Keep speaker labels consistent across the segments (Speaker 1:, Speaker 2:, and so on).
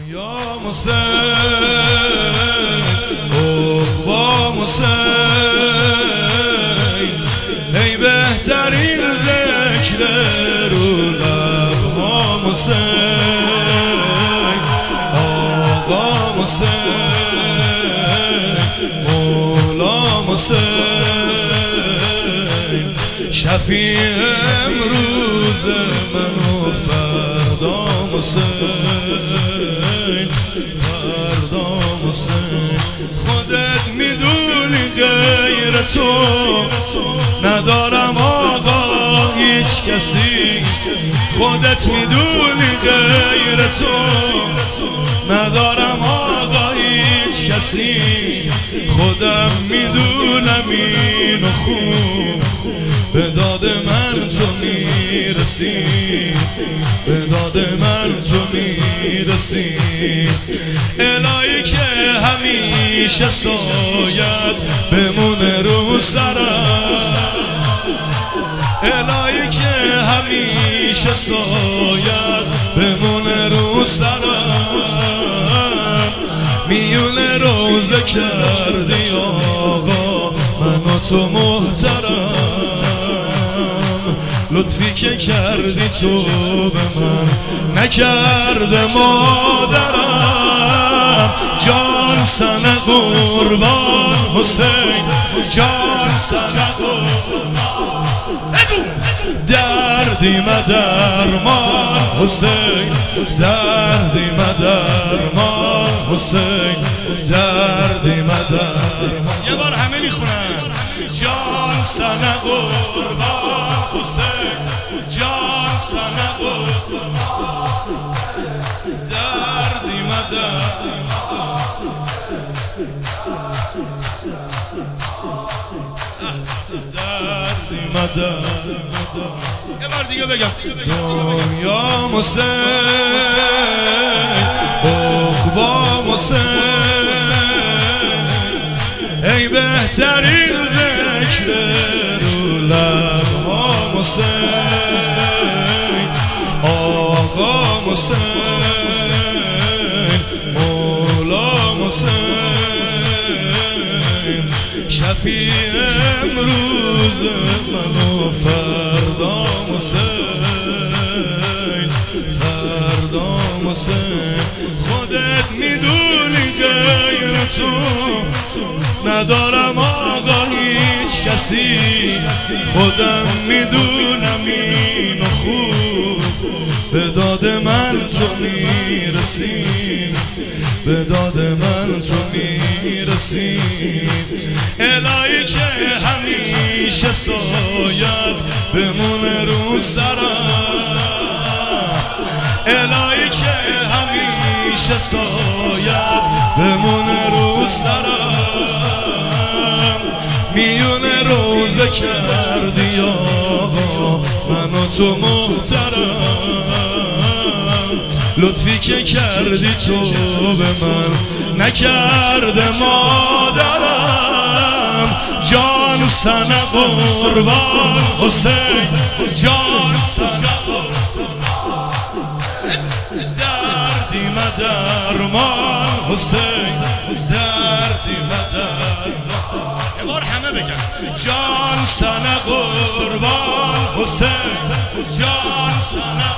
Speaker 1: یا حسین با حسین ای بهترین ذکر رو لبها حسین آقا حسین مولا حسین شفیع امروز من و فردا حسین فردا حسین خودت میدونی غیر تو ندارم آقا هیچ کسی خودت میدونی غیر تو ندارم آقا هیچ کسی خودم میدونم اینو خوب به داد من تو میرسی به داد من تو میرسی الهی که همیشه سایت بمونه رو سرم الهی که همیشه سایت بمونه رو سرم میونه روزه کردی آقا من و تو محترم لطفی که کردی تو به من نکرده مادرم جان سنه قربان حسین جان سنه قربان دردی مدرمان حسین دردی مدرمان حسین دردی مدرمان یه بار همه میخونن جان سنه قربان حسین جان سنه قربان دردی مدرمان دردی مدرمان یه بار دیگه بگم دنیا حسین عقبا حسین ای بهترین ذکر رو لبها حسین آقا حسین مولا حسین شفیع امروز من و فردا حسین فردا حسین خودت میدونی غیر تو ندارم آقا هیچ کسی خودم میدونم اینو خوب به داد من تو میرسی به داد من تو میرسی الهی که همیشه سایت بمونه رو سرم الهی که همیشه سایت بمونه رو سرم میونه روزه کردی آقا من و تو محترم لطفی که کردی تو به من نکرده مادرم جان سنه قربان حسین جان سنه دردی مدرمان حسین دردی مدرمان یه بار همه بگن جان سنه قربان حسین جان سنه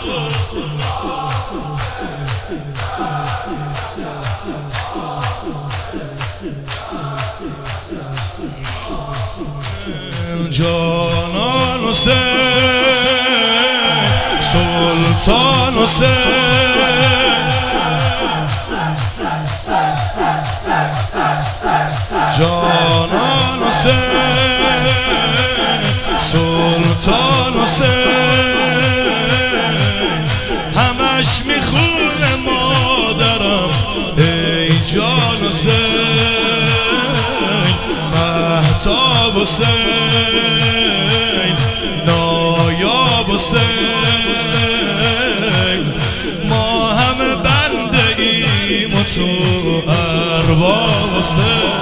Speaker 1: جانان حسین سلطان حسین جانان حسین سلطان حسین همش میخونه مادرم ای جان حسین مهتاب حسین نایاب حسین ما همه بنده ایم و تو ارباب حسین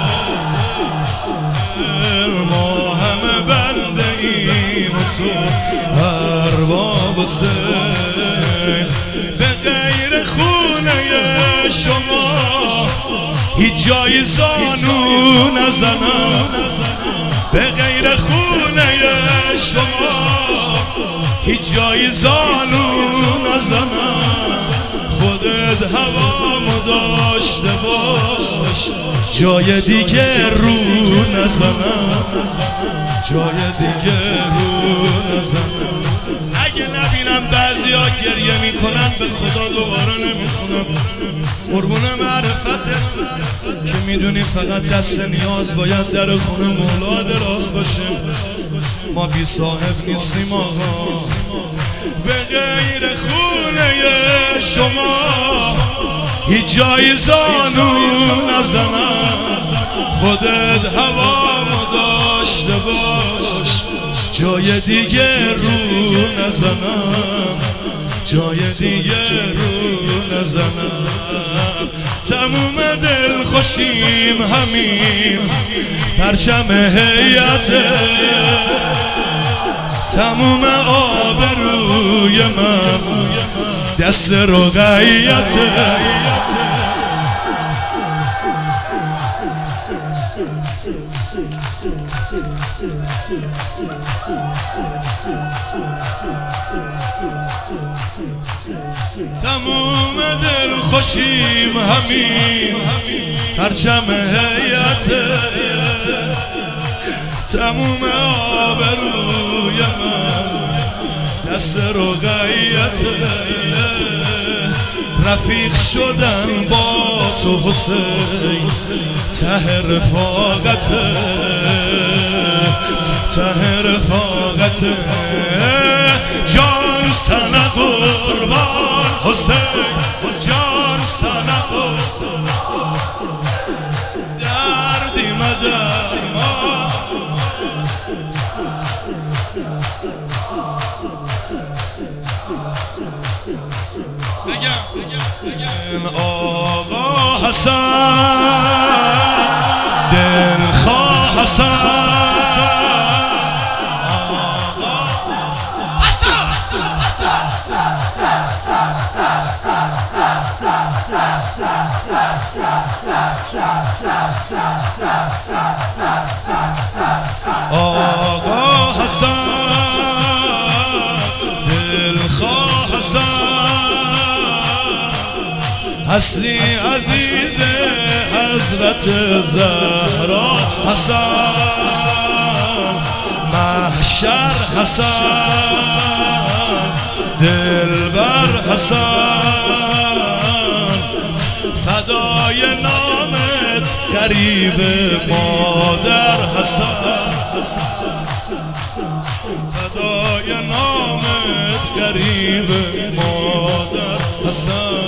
Speaker 1: ما همه بنده ایم و تو ارباب حسین به غیر خونه شما هیچ جای زانو نزنم به غیر خونه شما هیچ جای زانو نزنم خودت هوامو داشته باش جای دیگه رو نزنم جای دیگه رو نزنم اگه نبینم بعضیا گریه میکنن به خدا دوباره نمیخونم قربون معرفتت که میدونی فقط دست نیاز باید در خونه مولا دراز باشه ما بی صاحب نیستیم آقا به غیر خونه شما هیچ جای زانو نزنم خودت هوامو داشته باش جای دیگه رو نزنم جای دیگه رو نزنم تموم دل خوشیم همین پرچم هیئته تموم آبروی من دست رقیته تموم دل خوشیم همین پرچم هیئته تموم آبروی من دست رقیته رفیق شدن با تو حسین ته رفاقته ته رفاقته جان سنه قربان حسین جان سنه دردی مدر ما بگم آقا حسن دلخواه حسن آقا حسن دلخواه حسن اصلی عزیز حضرت زهرا حسن محشر حسن دلبر حسن فدای نامت قریب مادر حسن فدای نامت قریب مادر حسن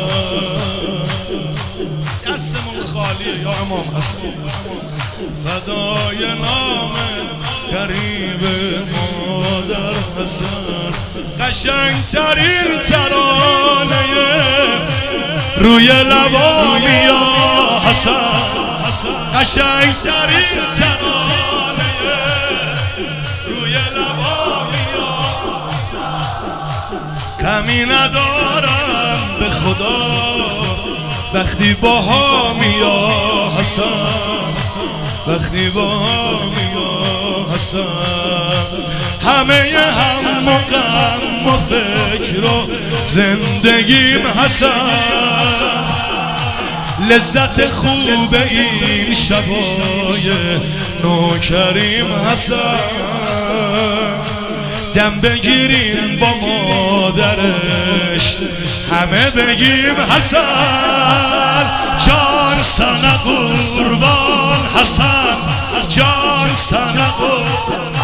Speaker 1: دستمون خالیه یا امام حسن فدای نامت قریب مادر حسن قشنگترین ترانه روی لبام یا حسن قشنگترین ترانه روی لبام یا کمی ندارم به خدا وقتی با هم یا حسن وقتی با هم یا حسن همه هم و غم و فکر و زندگیم حسن لذت خوب این شبای نوکریم حسن دم بگیریم با مادرش همه بگیم حسن جان سنه قربان حسن جان سنه قربان